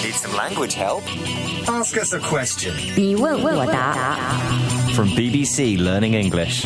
Need some language help? Ask us a question. 你问我答。 From BBC Learning English.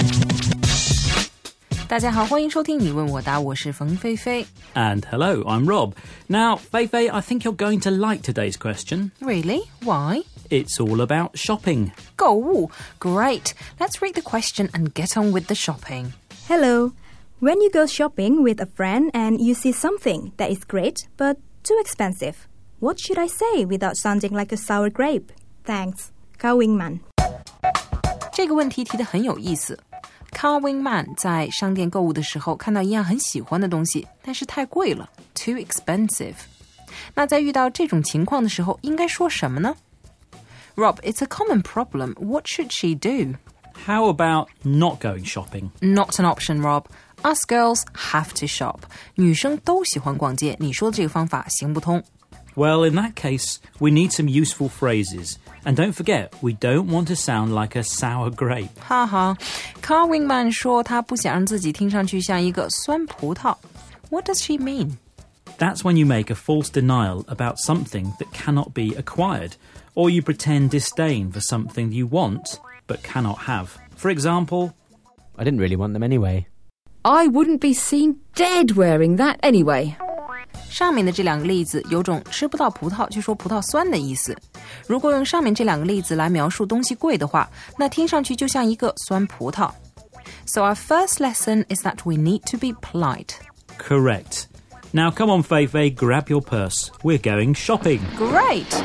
大家好，欢迎收听你问我答，我是冯菲菲。 And hello, I'm Rob. Now, Feifei, I think you're going to like today's question. Really? Why? It's all about shopping. 购物 Great. Let's read the question and get on with the shopping. Hello. When you go shopping with a friend and you see something that is great but too expensive, what should I say without sounding like a sour grape? Thanks. Carl Wingman. 这个问题提得很有意思。Carl Wingman 在商店购物的时候看到一样很喜欢的东西，但是太贵了 too expensive. 那在遇到这种情况的时候应该说什么呢？ Rob, it's a common problem. What should she do? How about not going shopping? Not an option, Rob. Us girls have to shop. 女生都喜欢逛街，你说的这个方法行不通。 Well, in that case, we need some useful phrases. And don't forget, we don't want to sound like a sour grape. 哈哈 Carl Wingman 说他不想让自己听上去像一个酸葡萄。 What does she mean? That's when you make a false denial about something that cannot be acquired, or you pretend disdain for something you want but cannot have. For example, I didn't really want them anyway. I wouldn't be seen dead wearing that anyway. 上面的这两个例子有种吃不到葡萄就说葡萄酸的意思。如果用上面这两个例子来描述东西贵的话，那听上去就像一个酸葡萄。So our first lesson is that we need to be polite. correct. Now come on, Feifei, grab your purse. We're going shopping. Great!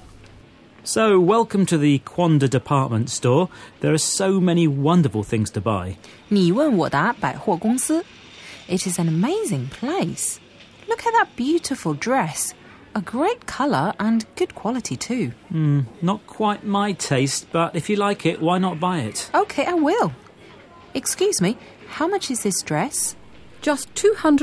So, welcome to the Quanda department store. There are so many wonderful things to buy. 你问我答百货公司。It is an amazing place. Look at that beautiful dress. A great colour and good quality too. Not quite my taste, but if you like it, why not buy it? Okay, I will. Excuse me, how much is this dress? Just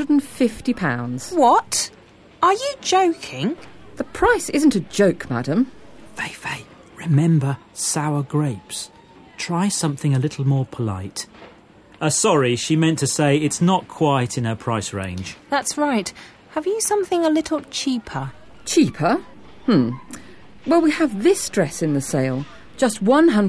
£250. What? Are you joking? The price isn't a joke, madam. Feifei, remember sour grapes. Try something a little more polite. Sorry, she meant to say it's not quite in her price range. That's right. Have you something a little cheaper? Cheaper? Well, we have this dress in the sale. Just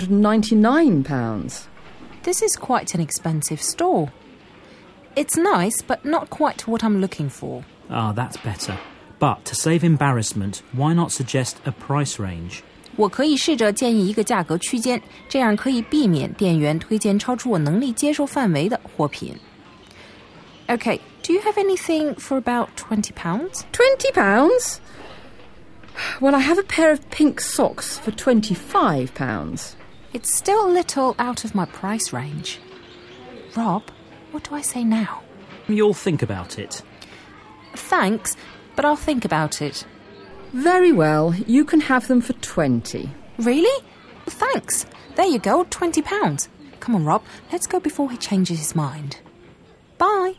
£199. This is quite an expensive store. It's nice, but not quite what I'm looking for. Ah, that's better. But to save embarrassment, why not suggest a price range? 我可以试着建议一个价格区间，这样可以避免店员推荐超出我能力接受范围的货品。Okay, do you have anything for about £20? £20? Well, I have a pair of pink socks for £25. It's still a little out of my price range. Rob, what do I say now? You'll think about it. Thanks, but I'll think about it. Very well, you can have them for 20. Really? Thanks. There you go, £20. Come on, Rob, let's go before he changes his mind. Bye.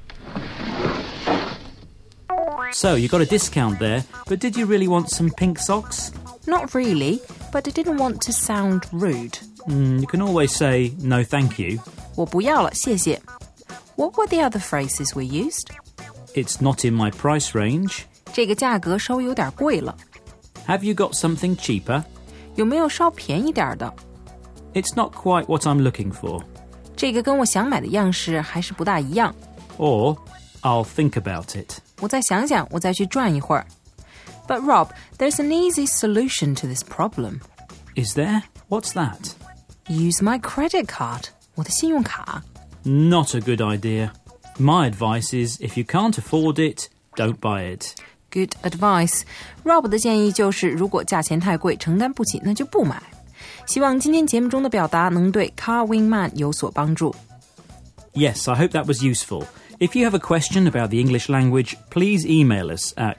So, you got a discount there, but did you really want some pink socks? Not really, but I didn't want to sound rude. You can always say, no thank you. 我不要了，谢谢。What were the other phrases we used? It's not in my price range. 这个价格稍微有点贵了。 Have you got something cheaper? 有没有稍便宜点的？ It's not quite what I'm looking for. 这个跟我想买的样式还是不大一样。 Or, I'll think about it. 我再想想，我再去转一会儿。But Rob, there's an easy solution to this problem. Is there? What's that? Use my credit card. 我的信用卡。 Not a good idea. My advice is, if you can't afford it, don't buy it. Good advice. Rob 的建议就是，如果价钱太贵，承担不起，那就不买。希望今天节目中的表达能对 Carl Wingman 有所帮助。 Yes, I hope that was useful. If you have a question about the English language, please email us at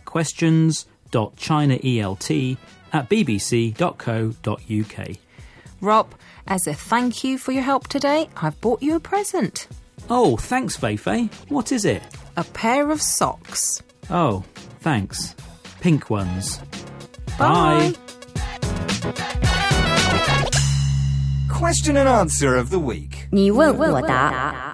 questions.chinaelt@bbc.co.uk. Rob, as a thank you for your help today, I've bought you a present. Oh, thanks, Feifei. What is it? A pair of socks. Oh, thanks. Pink ones. Bye. Question and answer of the week. 你问我答。